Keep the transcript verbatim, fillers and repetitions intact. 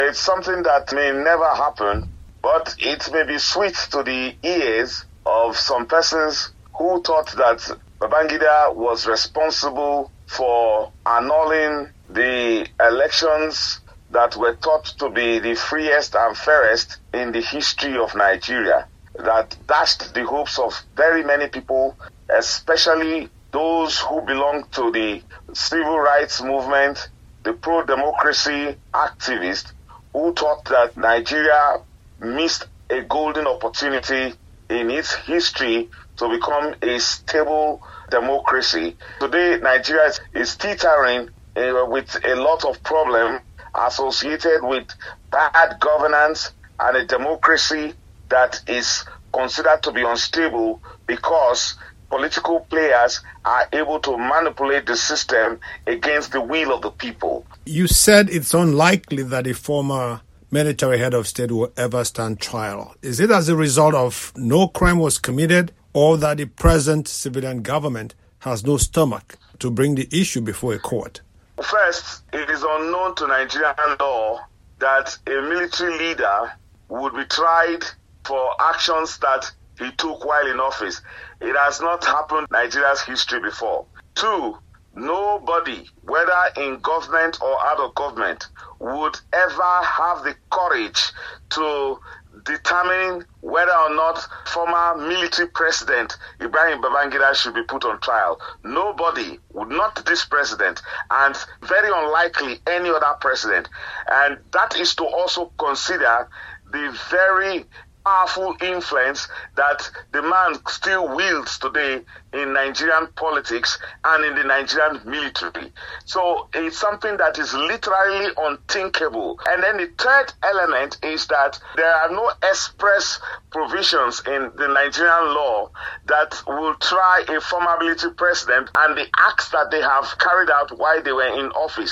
It's something that may never happen, but it may be sweet to the ears of some persons who thought that Babangida was responsible for annulling the elections that were thought to be the freest and fairest in the history of Nigeria, that dashed the hopes of very many people, especially those who belong to the civil rights movement, the pro-democracy activists, who thought that Nigeria missed a golden opportunity in its history to become a stable democracy. Today, Nigeria is teetering uh, with a lot of problems associated with bad governance and a democracy that is considered to be unstable because political players are able to manipulate the system against the will of the people. You said it's unlikely that a former military head of state will ever stand trial. Is it as a result of no crime was committed, or that the present civilian government has no stomach to bring the issue before a court? First, it is unknown to Nigerian law that a military leader would be tried for actions that he took while in office. It has not happened in Nigeria's history before. Two, nobody, whether in government or out of government, would ever have the courage to determine whether or not former military president Ibrahim Babangida should be put on trial. Nobody, not this president, and very unlikely any other president. And that is to also consider the very powerful influence that the man still wields today in Nigerian politics and in the Nigerian military. So it's something that is literally unthinkable. And then the third element is that there are no express provisions in the Nigerian law that will try a former military president and the acts that they have carried out while they were in office.